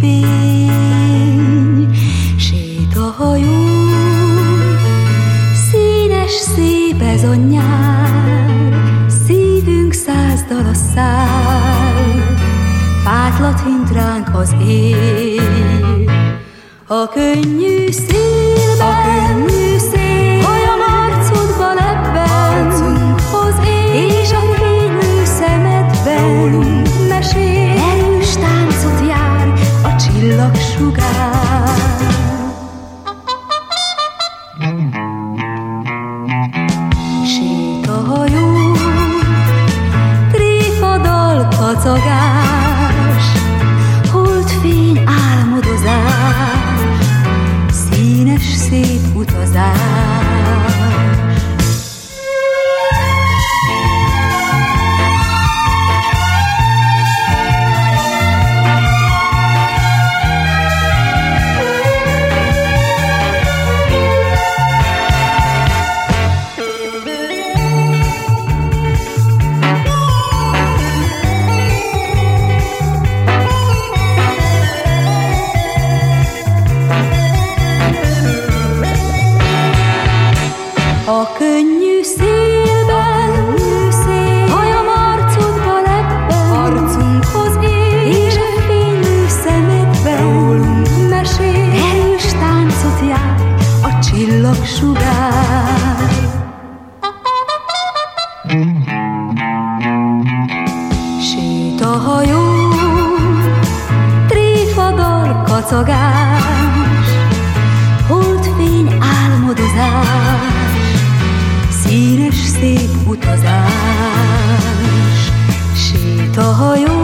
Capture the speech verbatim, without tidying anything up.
holdfény, sét a hajón, színes, szép ez a nyár, szívünk száz dala száll, fátlat hint ránk az éj. A könnyű szélben, a könnyű szél, olyan arcodba lebben, arcunkhoz él, és a fénylő szemedben rólunk mesél, erős táncot jár a csillagsugár. Sét a hajó, tréfadal, kacagás, holdfény, álmodozás, színes, szép utazás. A könnyű szélben, hajam arcodba lebben, arcunkhoz él, és a fénylő szemedben rólunk mesél, erős táncot jár a csillagsugár. Sét a hajó, tréfadal, kacagás, holdfény, álmodozás, színes, szép utazás. Sét a hajó,